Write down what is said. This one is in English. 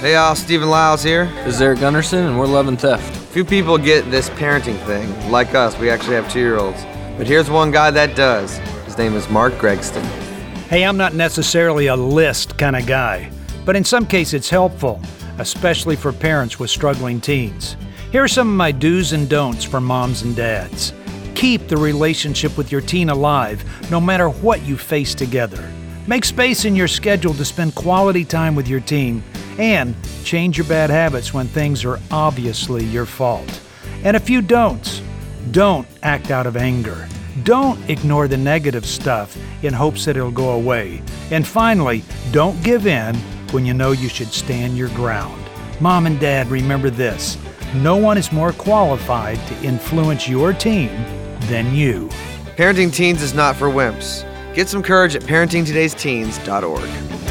Hey all, Stephen Lyles here. This is Eric Gunderson, and we're Love and Theft. Few people get this parenting thing. Like us, we actually have 2-year-olds. But here's one guy that does. His name is Mark Gregston. Hey, I'm not necessarily a list kind of guy, but in some cases it's helpful, especially for parents with struggling teens. Here are some of my do's and don'ts for moms and dads. Keep the relationship with your teen alive, no matter what you face together. Make space in your schedule to spend quality time with your teen, and change your bad habits when things are obviously your fault. And a few don'ts. Don't act out of anger. Don't ignore the negative stuff in hopes that it'll go away. And finally, don't give in when you know you should stand your ground. Mom and Dad, remember this. No one is more qualified to influence your teen than you. Parenting teens is not for wimps. Get some courage at parentingtodaysteens.org.